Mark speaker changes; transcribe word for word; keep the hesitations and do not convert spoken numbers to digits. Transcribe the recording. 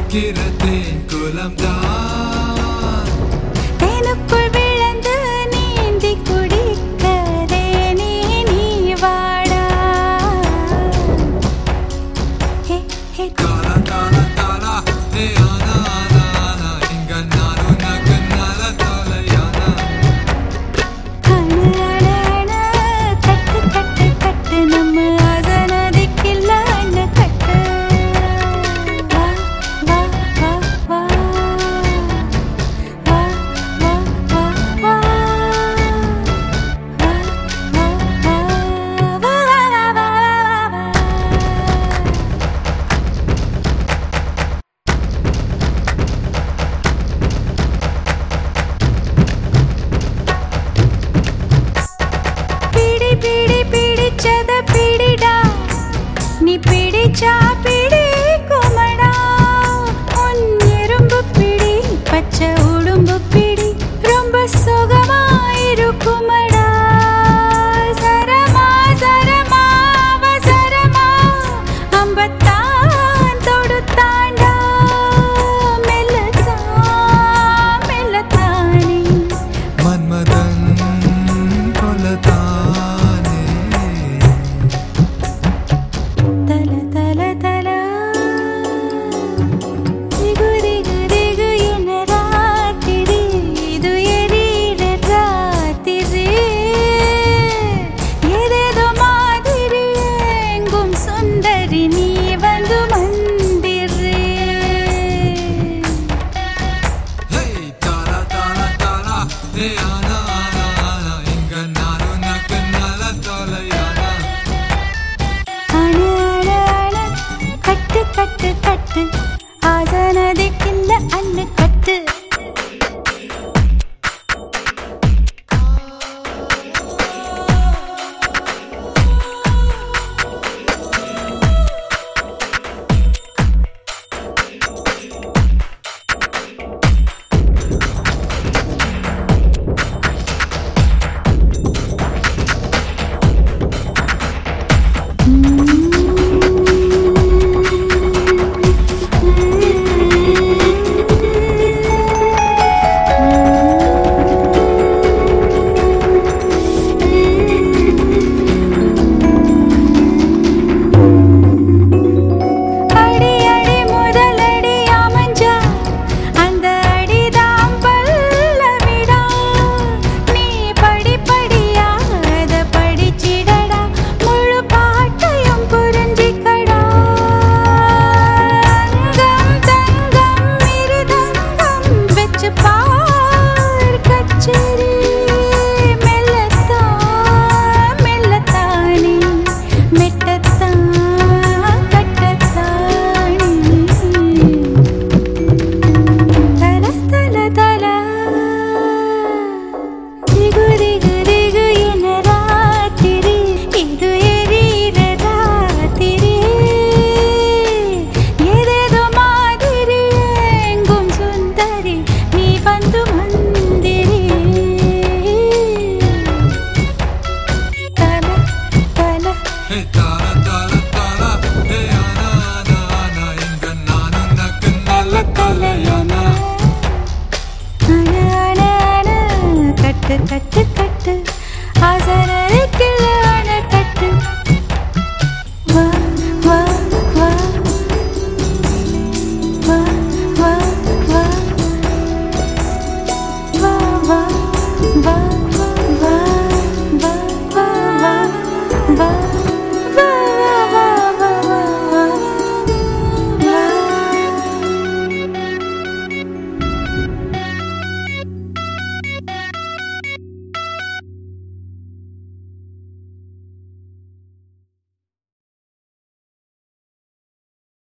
Speaker 1: சிரிக்கிறதேன் குலம்தான்
Speaker 2: தேனுக்குள் விழுந்து நீந்தி குடிக்கதே நீ நீ வாடா ஹே ஹே
Speaker 1: தாரா தாரா தாரா ஹே ஆனா ஆனா ஆனா இங்க நான் உனக்கு நல்ல தொலையானா
Speaker 2: அணு அணு அணு கட்டு கட்டு கட்டு நம்ம ஆசனதிக்கில்ல அண்ண கட்டு வா வா வா வா வா வா வா வா வா வா வா வா பிடி பிடி பிடிச்சத பிடிடா நீ பிடிச்சா பிடி குமடா உன் எறும்பு பிடி பச்சை உடும்பு பிடி ரொம்ப சுகமாயிருக்குமடா சரமா சரமா அவசரமா அம்பத்தான் தொடுத்தாண்டா மெல்லத்தான் மெல்லத்தானே
Speaker 1: மன்மதன் கொல்லதானே
Speaker 2: தல தல தல திகு திகு திகு என ராத்திரி இது எரியிற ராத்திரி ஏதேதோ மாதிரி எங்கும் சுந்தரி நீ வந்து மந்திரி
Speaker 1: ஹே தாரா தாரா தாரா ஹே ஆனா ஆனா ஆனா இங்க நான் உனக்கு நல்ல தொலையானா
Speaker 2: அணு அணு அணு கட்டு கட்டு கட்டு ஆசனதிக்கில்ல அண்ணு கட்டு அடி அடி முதலடி அமைஞ்சா அந்த அடிதான் பல்லவிடா நீ படி படியா அத படிச்சிடடா முழு பாட்டையும் புரிஞ்சிக்கடா அங்கம் தங்கம் மிருதங்கம் வெச்சு பார் கச்சேரி மெல்லத்தான் மெல்லத்தானே மெட்டத்தான் கட்டத்தானே தல தல தல திகு திகு திகு என ராத்திரி இது எரியிற ராத்திரி ஏதேதோ மாதிரி எங்கும் சுந்தரி நீ வந்து மந்திரி தல தல
Speaker 1: ஹே தாரா தாரா தாரா ஹே ஆனா ஆனா ஆனா இங்க நான் உனக்கு நல்ல தொலையானா
Speaker 2: அணு அணு அணு கட்டு கட்டு